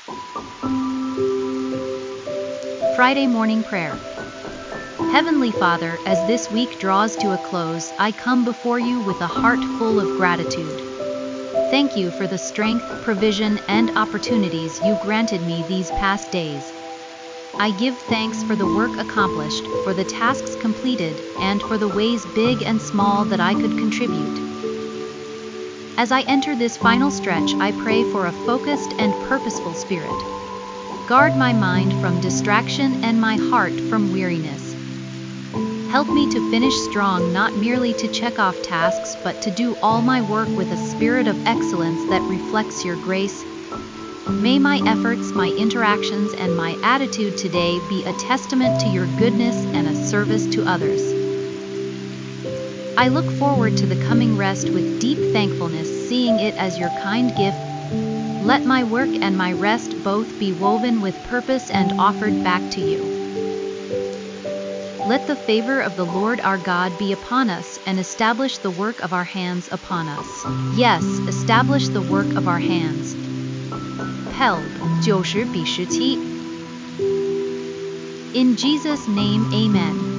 Friday Morning Prayer. Heavenly Father, as this week draws to a close, I come before you with a heart full of gratitude. Thank you for the strength, provision, and opportunities you granted me these past days. I give thanks for the work accomplished, for the tasks completed, and for the ways big and small that I could contribute. As I enter this final stretch, I pray for a focused and purposeful spirit. Guard my mind from distraction and my heart from weariness. Help me to finish strong, not merely to check off tasks, but to do all my work with a spirit of excellence that reflects your grace. May my efforts, my interactions, and my attitude today be a testament to your goodness and a service to others. I look forward to the coming rest with deep thankfulness, seeing it as your kind gift. Let my work and my rest both be woven with purpose and offered back to you. Let the favor of the Lord our God be upon us and establish the work of our hands upon us. Yes, establish the work of our hands. Held 90比17. In Jesus' name, amen.